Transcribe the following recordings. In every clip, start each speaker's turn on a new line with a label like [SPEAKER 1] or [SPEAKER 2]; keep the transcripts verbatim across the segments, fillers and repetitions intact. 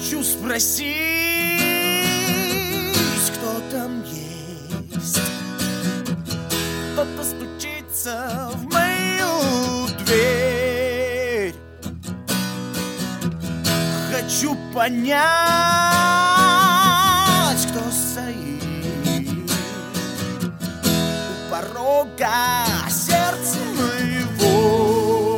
[SPEAKER 1] Хочу спросить, кто там есть. Кто-то стучится в мою дверь. Хочу понять, кто стоит у порога сердца моего.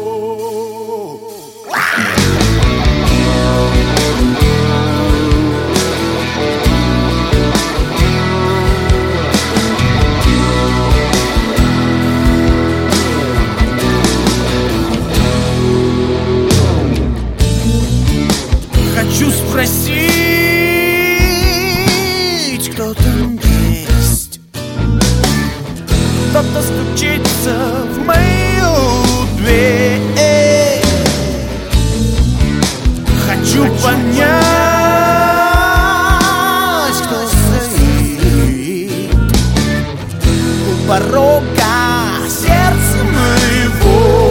[SPEAKER 1] Хочу спросить, кто там есть. Кто-то стучится в мою дверь. Хочу понять, кто стоит у порога сердца моего.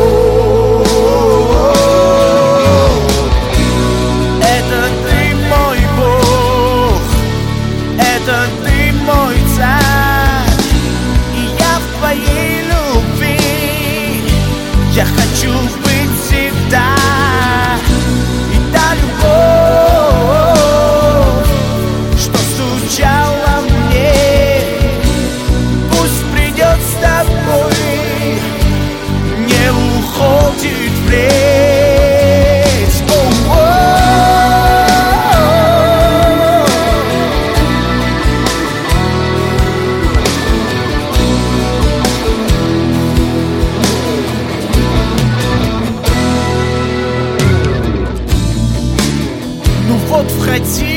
[SPEAKER 1] Это ты мой царь, и я в твоей любви. Я хочу быть всегда. И та любовь, что стучала мне, пусть придет с тобой, не уходит вплеть. Вот входи